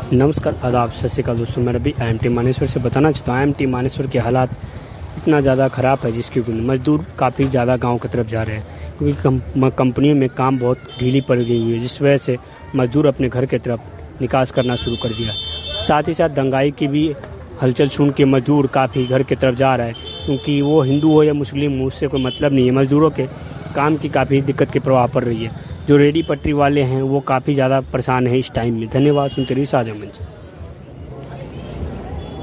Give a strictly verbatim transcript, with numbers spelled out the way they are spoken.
नमस्कार, आदाब, सत श्री अकाल दोस्तों। मैं Ravi I M T Manesar से बताना चाहता हूँ आई एम टी मानेसर के हालात इतना ज़्यादा ख़राब है जिसकी मज़दूर काफ़ी ज़्यादा गांव की तरफ जा रहे हैं क्योंकि कम, कंपनियों में काम बहुत ढीली पड़ गई हुई है, जिस वजह से मज़दूर अपने घर की तरफ निकास करना शुरू कर दिया। साथ ही साथ दंगाई की भी हलचल सुन के मज़दूर काफ़ी घर की तरफ जा रहा है, क्योंकि वो हिंदू हो या मुस्लिम हो उससे कोई मतलब नहीं है। मज़दूरों के काम की काफ़ी दिक्कत के प्रभाव पड़ रही है। जो रेडी पटरी वाले हैं वो काफ़ी ज़्यादा परेशान हैं इस टाइम में। धन्यवाद। सुनते रहिए साझा मंच।